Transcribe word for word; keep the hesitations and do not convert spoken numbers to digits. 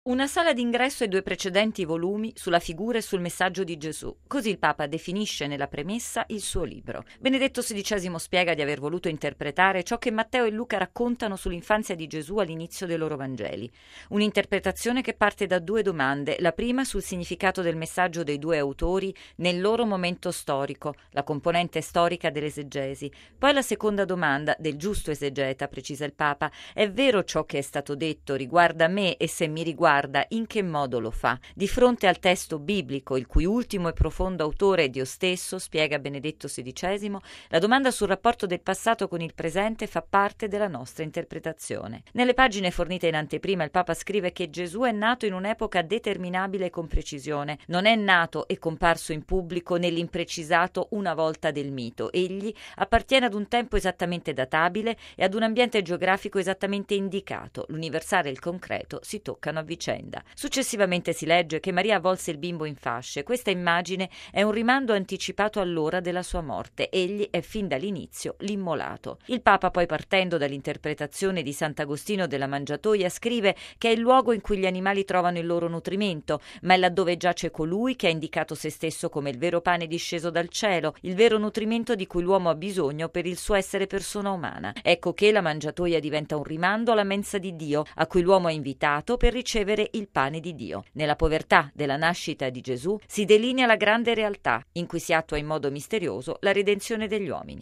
Una sala d'ingresso e due precedenti volumi sulla figura e sul messaggio di Gesù. Così il Papa definisce nella premessa il suo libro. Benedetto sedicesimo spiega di aver voluto interpretare ciò che Matteo e Luca raccontano sull'infanzia di Gesù all'inizio dei loro Vangeli. Un'interpretazione che parte da due domande. La prima sul significato del messaggio dei due autori nel loro momento storico, la componente storica dell'esegesi. Poi la seconda domanda, del giusto esegeta, precisa il Papa. È vero ciò che è stato detto riguarda me e se mi riguarda in che modo lo fa? Di fronte al testo biblico, il cui ultimo e profondo autore è Dio stesso, spiega Benedetto sedicesimo, la domanda sul rapporto del passato con il presente fa parte della nostra interpretazione. Nelle pagine fornite in anteprima il Papa scrive che Gesù è nato in un'epoca determinabile con precisione. Non è nato e comparso in pubblico nell'imprecisato una volta del mito. Egli appartiene ad un tempo esattamente databile e ad un ambiente geografico esattamente indicato. L'universale e il concreto si toccano a vicenda. Successivamente si legge che Maria avvolse il bimbo in fasce. Questa immagine è un rimando anticipato all'ora della sua morte. Egli è fin dall'inizio l'immolato. Il Papa, poi, partendo dall'interpretazione di Sant'Agostino della Mangiatoia, scrive che è il luogo in cui gli animali trovano il loro nutrimento, ma è laddove giace colui che ha indicato se stesso come il vero pane disceso dal cielo, il vero nutrimento di cui l'uomo ha bisogno per il suo essere persona umana. Ecco che la Mangiatoia diventa un rimando alla mensa di Dio, a cui l'uomo è invitato per ricevere il pane di Dio. Nella povertà della nascita di Gesù si delinea la grande realtà in cui si attua in modo misterioso la redenzione degli uomini.